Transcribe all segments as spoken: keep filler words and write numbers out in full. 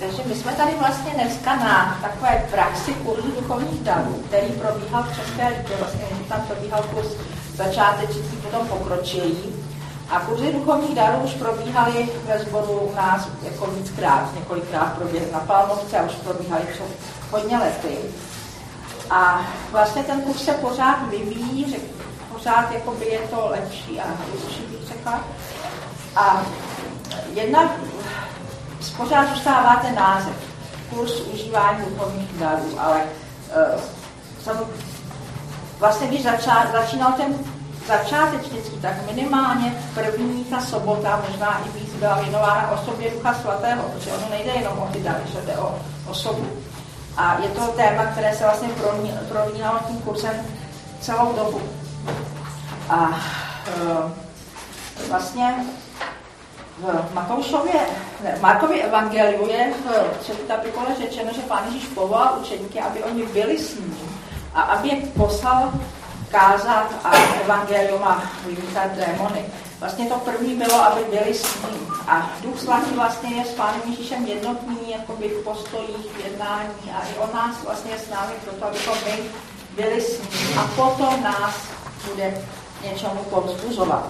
Takže my jsme tady vlastně dneska na takové praxi kurzu duchovních darů, který probíhal v České Lípě, vlastně tam probíhal kurz začátečníků, potom pokročilý. A kurzy duchovních darů už probíhaly ve sboru u nás jako víckrát, několikrát proběhly na Palmovce a už probíhaly před hodně lety. A vlastně ten kurz se pořád vyvíjí, že pořád jakoby je to lepší a lepší, bych řekla. A jedna, pořád zůstává ten název, kurz užívání duchovních darů, ale uh, jsem, vlastně když začal, začínal ten začátečnický, tak minimálně první ta sobota, možná i víc, byla věnována osobě Ducha Svatého, protože ono nejde jenom o ty dary, že jde o osobu. A je to téma, které se vlastně prolínalo tím kurzem celou dobu. A uh, vlastně v Matoušově, ne, v Markově evangeliu je v třetí kapitole řečeno, že Pán Ježíš povolal učeníky, aby oni byli s ním a aby je poslal kázat a evangelium a vymítat démony. Vlastně to první bylo, aby byli s ním. A Duch Svatý vlastně je s Pánem Ježíšem jednotný, jakoby v postojích, v jednání a i on nás vlastně je s námi proto, abychom my byli s ním a potom nás bude něčemu povzbuzovat.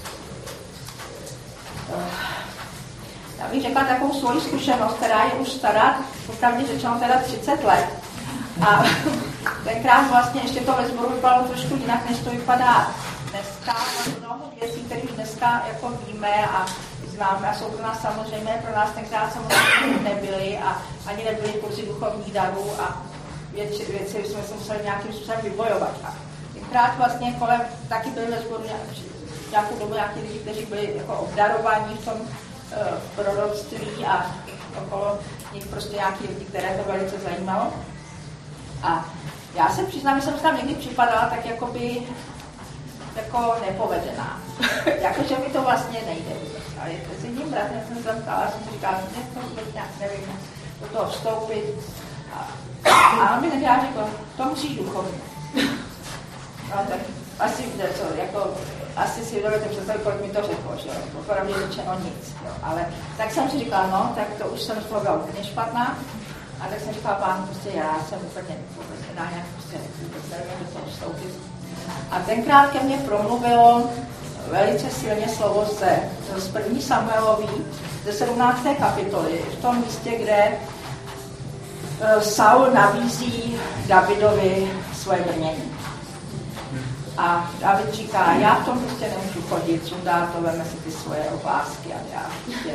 Já bych řekla takovou svoji zkušenost, která je už stará, popravdě řečeno teda třicet let. A tenkrát vlastně ještě to ve sboru vypadalo trošku jinak, než to vypadá dneska. Mnoho věcí, které už dneska jako víme a známe a jsou pro nás samozřejmé, pro nás tenkrát samozřejmě nebyly a ani nebyly kurzy duchovních darů a věci, věci jsme se museli nějakým způsobem vybojovat. A tenkrát vlastně kolem taky byly ve sboru nějakou dobu nějaký lidi, kteří byli jako obdarovaní v tom uh, proroctví a okolo nich prostě nějaký lidi, které to velice zajímalo. A já se přiznám, že jsem se tam někdy připadala tak jakoby jako nepovedená. Jakože mi to vlastně nejde. A je to s jedním bratrem jsem se tam ptala, jsem si říkala, že to vůbec nějak nevím, do toho vstoupit. A, a on mi tenkrát řekl, to musíš duchovně. No tak asi, co, jako, asi si dovedete představit, kolik mi to řeklo, že jo, opravdu řečeno nic, jo. Ale tak jsem si říkala, no, tak to už jsem z toho byla úplně špatná. A tak jsem říkala, Pán, prostě já jsem úplně nepovedená, nějak prostě vůbec nevím, do toho vstoupit. A tenkrát ke mně promluvilo velice silně slovo ze, z první Samuelový, ze sedmnácté kapitoly, v tom místě, kde Saul nabízí Davidovi svoje brnění. A David říká, já v tom prostě nemůžu chodit, sundá to, veme si ty svoje oblásky a já prostě...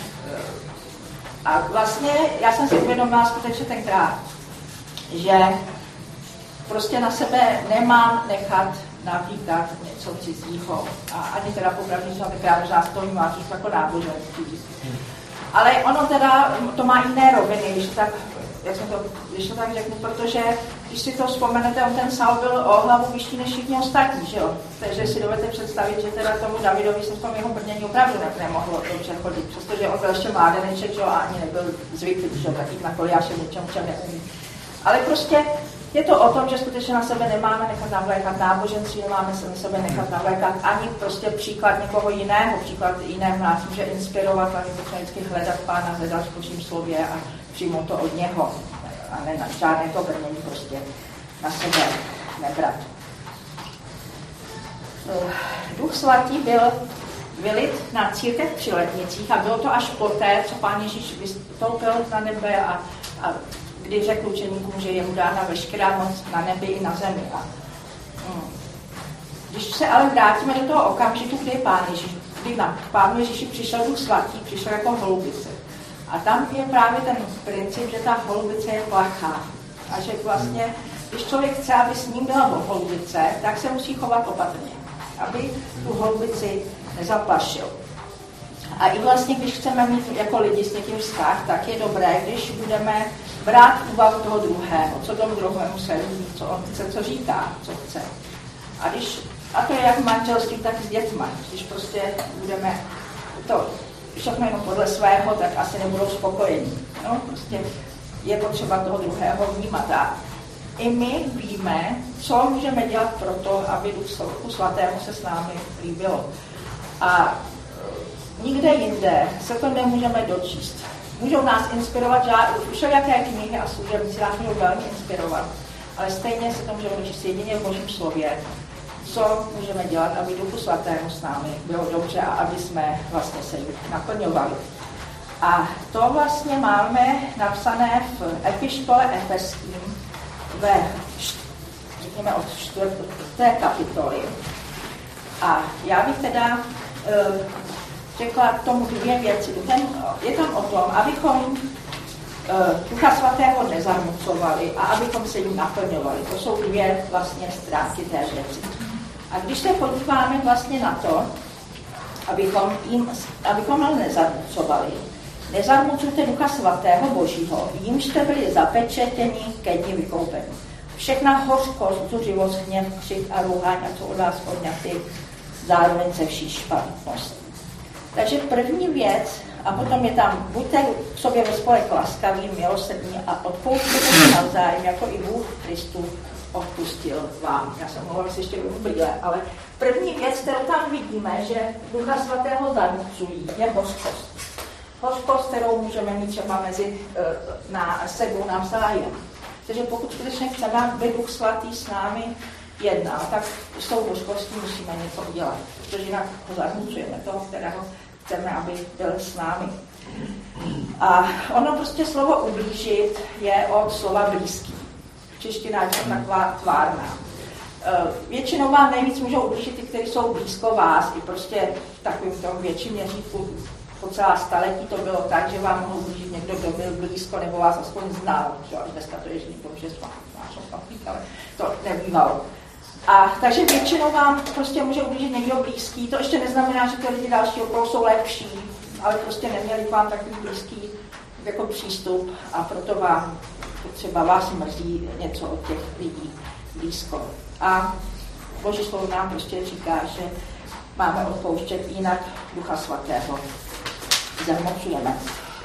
A vlastně já jsem si uvědomila skutečně tenkrát, že prostě na sebe nemám nechat navlíkat něco cizího. A ani teda popravdě, že tenkrát možná stojím má jako náboženství. Ale ono teda, to má jiné roviny, že tak, jak jsem to, když to tak řeknu, protože když si to vzpomenete, on ten Saul byl o hlavu vyšší než všichni ostatní, že jo? Takže si dovedete představit, že teda tomu Davidovi se v tom jeho brnění opravdu ne, nemohlo dobře chodit, přestože on byl ještě mládeneček, že jo, a ani nebyl zvyklý, že jo, tak jít na koliášem něčemu, čem neumí. Ale prostě je to o tom, že skutečně na sebe nemáme nechat navlékat náboženství, nemáme se na sebe nechat navlékat ani prostě příklad někoho jiného, příklad jiného nás může inspirovat, ale můžeme vždycky hledat Pána, hledat v Božím slově a přijmout to od něho. A ne na žádné to brnění prostě na sebe nebrat. Duch Svatý byl vylit na církev při letnicích a bylo to až poté, co Pán Ježíš vystoupil na nebe a, a kdy řekl učeníkům, že je mu dána veškerá moc na nebi i na zemi. A, hm. Když se ale vrátíme do toho okamžiku, kdy je Pán Ježíš, kdy na Pánu Ježíši přišel Duch Svatý, přišel jako holubice. A tam je právě ten princip, že ta holubice je plachá. A že vlastně, když člověk chce, aby s ním byla holubice, tak se musí chovat opatrně, aby tu holubici nezaplašil. A i vlastně, když chceme mít jako lidi s někým vztah, tak je dobré, když budeme brát úvahu toho druhého, co tomu druhému se líbí, co on chce, co říká, co chce. A, když, a to je jak v manželství, tak s dětmi. Když prostě budeme to všechno jenom podle svého, tak asi nebudou spokojení. No, prostě je potřeba toho druhého vnímat. A i my víme, co můžeme dělat pro to, aby Duchu Svatému se s námi líbilo. A nikde jinde se to nemůžeme dočíst můžou nás inspirovat, že všelijaké knihy a služebníci nás můžou velmi inspirovat, ale stejně se to můžeme dočíst jedině v Božím slově, co můžeme dělat, aby Duchu Svatému s námi bylo dobře a aby jsme vlastně se jim naplňovali. A to vlastně máme napsané v epištole Efeským ve, řekněme, od čtvrté kapitoly. A já bych teda e, řekla k tomu dvě věci. Ten, je tam o tom, abychom e, Ducha Svatého nezarmucovali a abychom se jim naplňovali. To jsou dvě vlastně stránky té věci. A když se podíváme vlastně na to, abychom jim, abychom ho nezarmucovali, nezarmucujte Ducha Svatého Božího, jimž jste byli zapečetěni ke dni vykoupení. Všechna hořkost, zuřivost, hněv, křik a rouhání, a co od vás odňaty, zároveň se vší špatností. Takže první věc, a potom je tam, buďte k sobě ve spolek laskaví, milosrdní a odpouštěte se navzájem, jako i Bůh Kristův odpustil vám. Já jsem mluvila si ještě v brýle, ale první věc, kterou tam vidíme, že Ducha Svatého zarmucují, je hořkost. Hořkost, kterou můžeme mít třeba mezi na sebou navzájem. Takže pokud skutečně chceme, aby Duch Svatý s námi jednal, tak s tou hořkostí musíme něco udělat, protože jinak ho zarmucujeme, toho, kterého chceme, aby byl s námi. A ono prostě slovo ublížit je od slova blízký. Čeština je taková tvárná. Většinou vám nejvíc můžou ublížit ty, kteří jsou blízko vás, i prostě v takovým tom větším měřítku. Po celá staletí to bylo tak, že vám mohl ublížit někdo, kdo byl blízko, nebo vás aspoň znal. Že? Až dneska to je, že někdo může spát, ale to nebývalo. A takže většinou vám prostě může ublížit někdo blízký. To ještě neznamená, že ty lidi další okolo jsou lepší, ale prostě neměli k vám takový blízký jako přístup a proto vám třeba vás mrzí něco od těch lidí blízko. A Boží slovo nám prostě říká, že máme odpouštět, jinak Ducha Svatého zarmucujeme.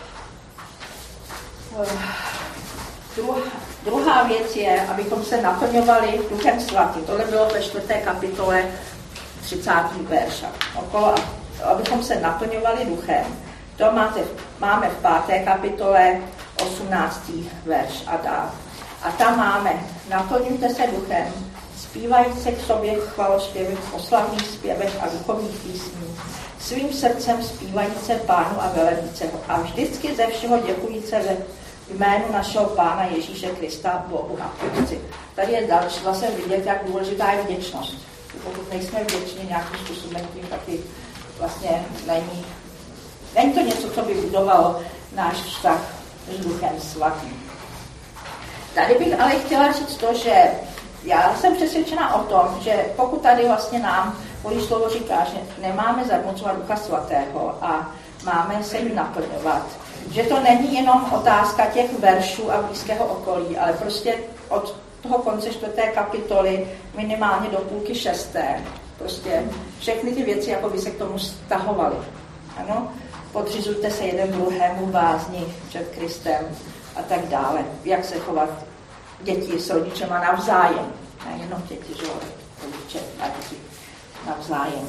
Druhá, druhá věc je, abychom se naplňovali Duchem Svatým. Tohle bylo ve čtvrté kapitole třicátý verš. Okolo, abychom se naplňovali Duchem. To máte, máme v páté kapitole osmnáctý verš a dál. A tam máme, naplňujte se Duchem, zpívajíce k sobě chvalospěvy, oslavných zpěvech a duchovních písní, svým srdcem zpívajíce Pánu a velebíce ho a vždycky ze všeho děkujíce ve jménu našeho Pána Ježíše Krista Bohu na Otci. Tady je další zase vidět, jak důležitá je vděčnost. Pokud nejsme vděční nějakým způsobem, tím taky vlastně není, není to něco, co by budovalo náš vztah s Duchem Svatým. Tady bych ale chtěla říct to, že já jsem přesvědčena o tom, že pokud tady vlastně nám Boží slovo říká, že nemáme zarmucovat Ducha Svatého a máme se jim naplňovat, že to není jenom otázka těch veršů a blízkého okolí, ale prostě od toho konce čtvrté kapitoly minimálně do půlky šesté. Prostě všechny ty věci jako by se k tomu stahovaly. Ano? Podřizujte se jeden druhému bázni před Kristem a tak dále. Jak se chovat děti s rodičema navzájem. Nejenom děti, že rodiče a děti navzájem.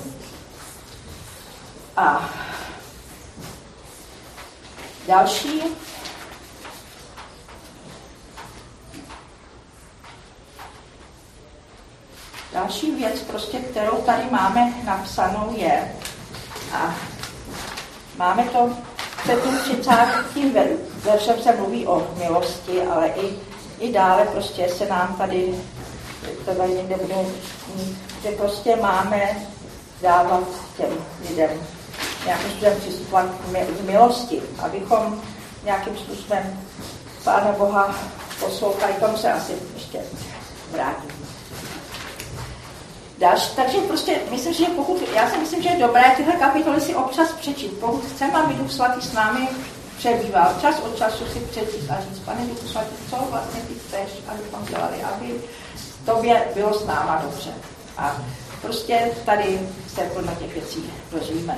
A další další věc, prostě, kterou tady máme napsanou je, a máme to před tím třicátým veršem se mluví o milosti, ale i, i dále prostě se nám tady, to tady někde budu mít, že prostě máme dávat těm lidem nějakým způsobem přistupovat k milosti, abychom nějakým způsobem Pána Boha poslouchali, tomu se asi ještě vrátím. Další, takže prostě myslím, že pokud, já si myslím, že je dobré tyhle kapitoly si občas přečíst. Pokud chceme, aby Duch Svatý s námi přebýval, čas od času si přečíst a říct, Pane Duchu Svatý, co vlastně ty chceš, abychom dělali, aby tobě bylo s náma dobře. A prostě tady se podle těch věcí dožijeme.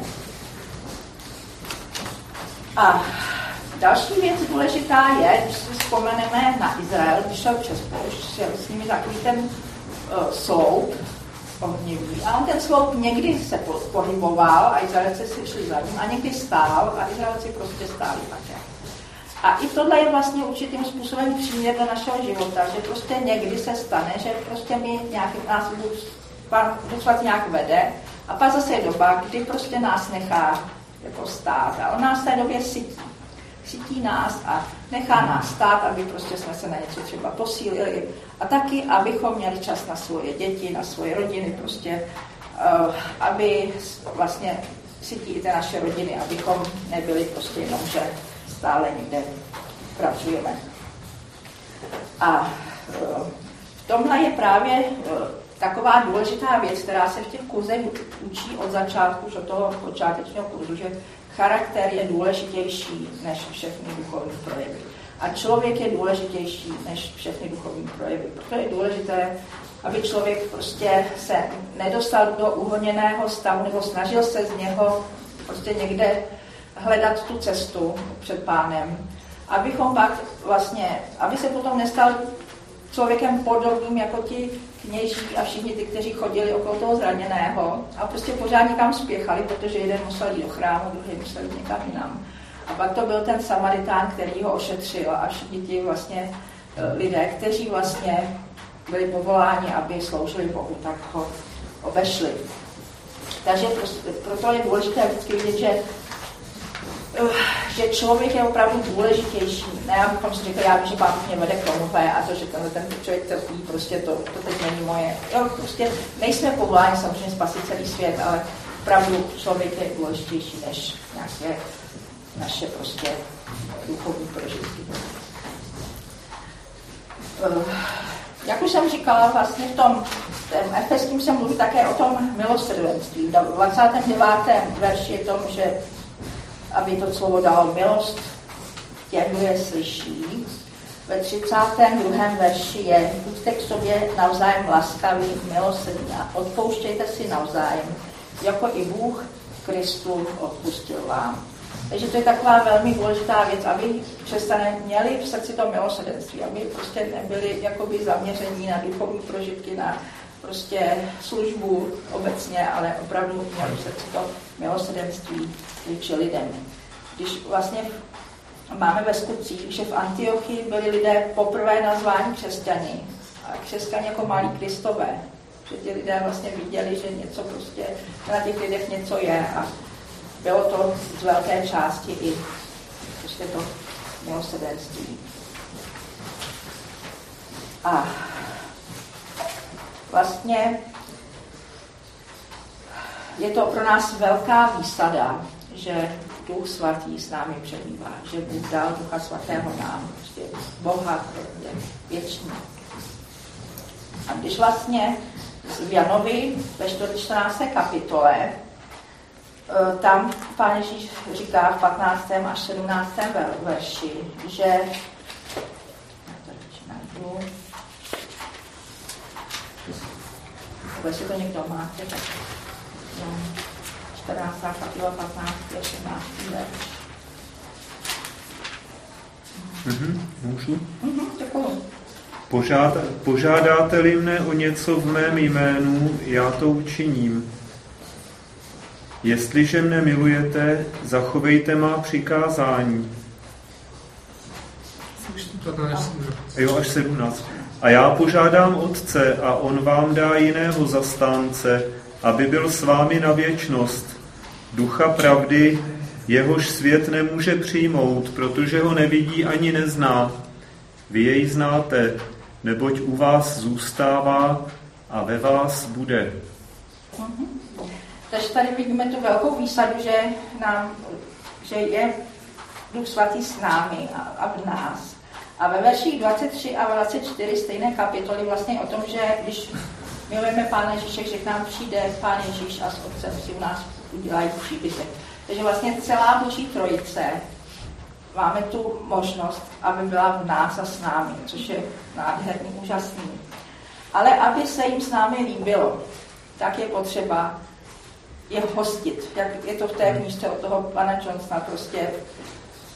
A další věc důležitá je, když si vzpomeneme na Izrael, když šel přes poušť, šel s nimi takový ten uh, sloup, ohnivý. A on ten sloup někdy se pohyboval a Izraelci si šli za ním a někdy stál a Izraelci prostě stáli také. A i tohle je vlastně určitým způsobem příměr do našeho života, že prostě někdy se stane, že prostě my nějaký, nás Bůh svatý nějak vede a pak zase je doba, kdy prostě nás nechá jako stát a on nás v té době sytí. Sytí nás a nechá nás stát, aby prostě jsme se na něco třeba posílili a taky, abychom měli čas na svoje děti, na svoje rodiny, prostě, uh, aby vlastně sytí i ty naše rodiny, abychom nebyli prostě jenom, že stále někde pracujeme. A uh, v tomhle je právě uh, taková důležitá věc, která se v těch kurzech učí od začátku, už od toho počátečního kurzu, že charakter je důležitější než všechny duchovní projevy. A člověk je důležitější než všechny duchovní projevy. Proto je důležité, aby člověk prostě se nedostal do uhoněného stavu, nebo snažil se z něho prostě někde hledat tu cestu před Pánem, abychom pak vlastně, aby se potom nestal člověkem podobným jako ti kněží a všichni ty, kteří chodili okolo toho zraněného a prostě pořád někam spěchali, protože jeden musel jít do chrámu, druhý musel jít někam jinam. A pak to byl ten Samaritán, který ho ošetřil a všichni ti vlastně lidé, kteří vlastně byli povoláni, aby sloužili Bohu, tak ho obešli. Takže proto je důležité vždycky vidět, že že člověk je opravdu důležitější. Ne, abychom si řekli, já vím, že Pán mě vede k tomu, a to, že tenhle ten člověk trpí, prostě to, to teď není moje. Jo, prostě nejsme povoláni samozřejmě spasit celý svět, ale opravdu člověk je důležitější než nějaké naše prostě duchovní prožitky. Jak už jsem říkala, vlastně v tom Efeským se mluví také o tom milosrdenství. V dvacátém devátém verši je tom, že aby to slovo dalo milost těm, kdo je slyší. Ve třicátém druhém verši je: buďte k sobě navzájem laskaví, milosrdní a odpouštějte si navzájem, jako i Bůh Kristu odpustil vám. Takže to je taková velmi důležitá věc, aby křesťané měli v srdci to milosrdenství, aby prostě nebyli jakoby zaměření na duchovní prožitky, na prostě službu obecně, ale opravdu měli v srdci to milosrdenství vůči lidem. Když vlastně máme ve skutcích, že v Antiochii byli lidé poprvé nazváni křesťani a křesťani jako malí Kristové, že ti lidé vlastně viděli, že něco prostě na těch lidech něco je a bylo to z velké části i prostě to milosrdenství. A vlastně je to pro nás velká výsada, že Duch Svatý s námi přebývá, že Bůh dal Ducha Svatého nám, prostě Boha je věčný. A když vlastně v Janovi ve čtrnácté kapitole, tam Pán Ježíš říká v patnáctém až sedmnáctém verši, že jestli to někdo máte, tak čtrnáctá kapitola, patnáctý a sedmnáctý verš. Mhm, můžu? Mhm, děkuju. Požáda, požádáte-li mne o něco v mém jménu, já to učiním. Jestliže mne milujete, zachovejte má přikázání. Jo, až sedmnáct. A já požádám Otce a on vám dá jiného zastánce, aby byl s vámi na věčnost. Ducha pravdy, jehož svět nemůže přijmout, protože ho nevidí ani nezná. Vy jej znáte, neboť u vás zůstává a ve vás bude. Mhm. Takže tady vidíme tu velkou výsadu, že, nám, že je Duch Svatý s námi a, a v nás. A ve verších dvacet tři a dvacet čtyři stejné kapitoly vlastně o tom, že když milujeme Pána Ježíše, že k nám přijde Pán Ježíš a s Otcem si u nás udělají příbytek. Takže vlastně celá Boží trojice máme tu možnost, aby byla v nás a s námi, což je nádherný, úžasný. Ale aby se jim s námi líbilo, tak je potřeba je hostit, jak je to v té knížce od toho pana Johnsona, prostě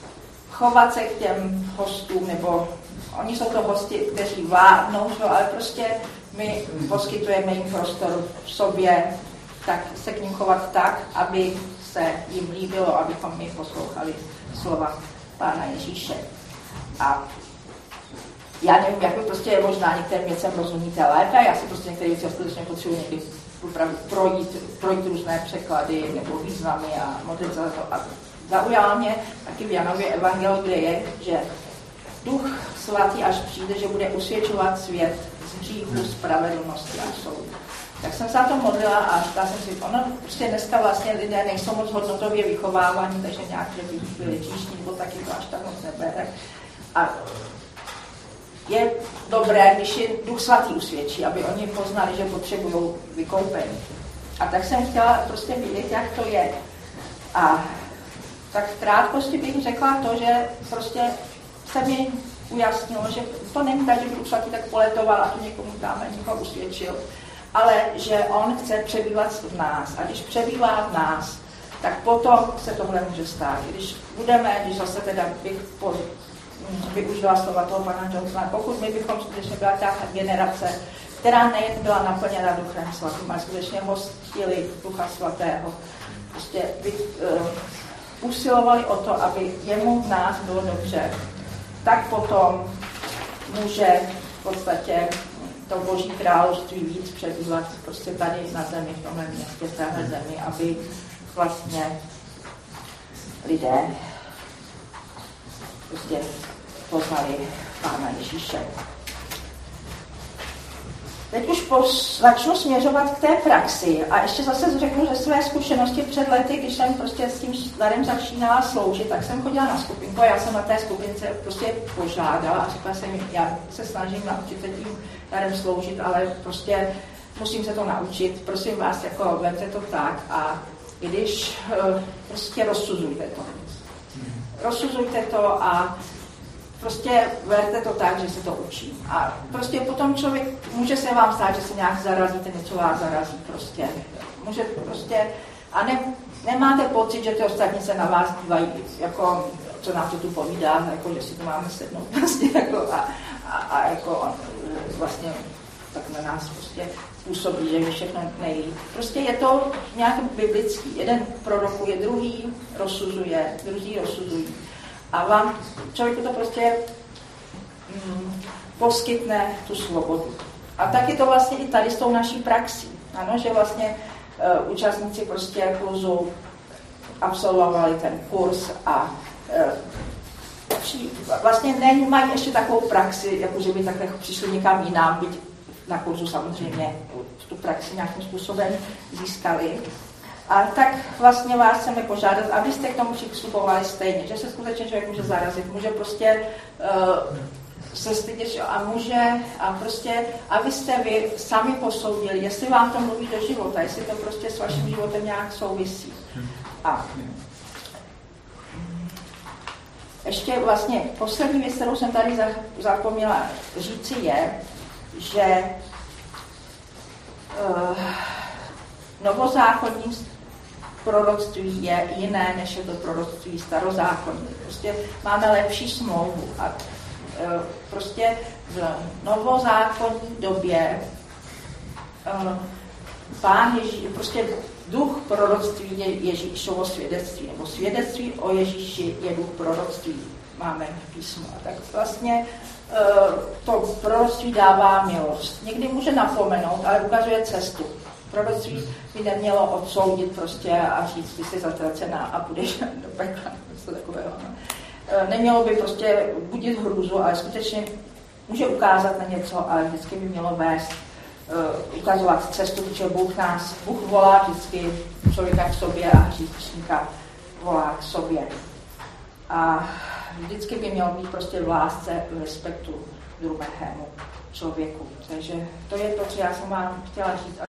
chovat se k těm hostům, nebo oni jsou to hosti, kteří vládnou, ale prostě my poskytujeme jim prostor v sobě, tak se k ním chovat tak, aby se jim líbilo, abychom my poslouchali slova Pána Ježíše. A já nevím, jak by prostě možná některým věcem rozumíte lépe, já si prostě některé věci skutečně potřebuji někdy projít, projít různé překlady nebo významy a modlit za to. A zaujalo mě taky v Janově evangeliu, kde je, že Duch Svatý, až přijde, že bude usvědčovat svět z hříchu, spravedlnosti a soudu. Tak jsem se na to modlila a říkala jsem si, ono prostě dneska vlastně lidé nejsou moc hodnotově vychovávaní, takže nějak, že by byli číšní, nebo taky to až tak moc nebere. A je dobré, když je Duch Svatý usvědčí, aby oni poznali, že potřebují vykoupení. A tak jsem chtěla prostě vidět, jak to je. A tak v krátkosti bych řekla to, že prostě se mi ujasnilo, že to není tak, že by Duch Svatý tak poletoval a to někomu dáme, někoho usvědčil, ale že on chce přebývat v nás. A když přebývá v nás, tak potom se tohle může stát. Když budeme, když zase teda bych po, využila slova toho pana Johnsona, pokud my bychom skutečně byla ta generace, která nejen byla naplněna Duchem Svatým, ale skutečně hostili Ducha Svatého, prostě by uh, usilovali o to, aby jemu v nás bylo dobře, tak potom může v podstatě to Boží království víc přebývat prostě tady na zemi, v tomhle městě, v téhle zemi, aby vlastně lidé prostě poznali Pána Ježíše. Teď už pos, začnu směřovat k té praxi a ještě zase řeknu, že své zkušenosti před lety, když jsem prostě s tím darem začínala sloužit, tak jsem chodila na skupinku a já jsem na té skupince prostě požádala a řekla jsem jim, já se snažím naučit tím darem sloužit, ale prostě musím se to naučit, prosím vás, jako vemte to tak a když prostě rozsuzujte to. Rozsuzujte to a prostě verte to tak, že se to učí. A prostě potom člověk, může se vám stát, že se nějak zarazíte, něco vás zarazí prostě. Může prostě, a ne, nemáte pocit, že ty ostatní se na vás dívají, jako, co nám to tu povídá, jako, že si to máme sednout prostě, jako, a, a, a jako vlastně tak na nás prostě působí, že je všechno nejlíp. Prostě je to nějak biblický. Jeden prorokuje, druhý rozsuzuje, druhý rozsuzují. A vám člověku to prostě mm, poskytne tu svobodu. A tak je to vlastně i tady s tou naší praxí. Ano, že vlastně uh, účastníci prostě kurzu absolvovali ten kurz a uh, vlastně nemají ještě takovou praxi, jako že by takhle přišli někam jinam, byť na kurzu samozřejmě tu praxi nějakým způsobem získali. A tak vlastně vás chceme požádat, abyste k tomu přistupovali stejně, že se skutečně člověk může zarazit, může prostě uh, se stydět a může a prostě, abyste vy sami posoudili, jestli vám to mluví do života, jestli to prostě s vaším životem nějak souvisí. A ještě vlastně poslední věc, kterou jsem tady zapomněla říci, je, že uh, novozákonní proroctví je jiné, než je to proroctví starozákonní. Prostě máme lepší smlouvu a uh, prostě v novozákonní době uh, Pán Ježíš, prostě duch proroctví je Ježíšovo svědectví, nebo svědectví o Ježíši je duch proroctví, máme v písmu. A tak vlastně to proroctví dává milost. Někdy může napomenout, ale ukazuje cestu. Proroctví by nemělo odsoudit prostě a říct, ty jsi zatracená a půjdeš do pekla. Nemělo by prostě budit hrůzu, ale skutečně může ukázat na něco, ale vždycky by mělo vést, ukazovat cestu, protože Bůh nás, Bůh volá vždycky člověka k sobě a hříšníka volá k sobě. A vždycky by mělo být prostě v lásce, v respektu druhému člověku. Takže to je to, co já jsem vám chtěla říct.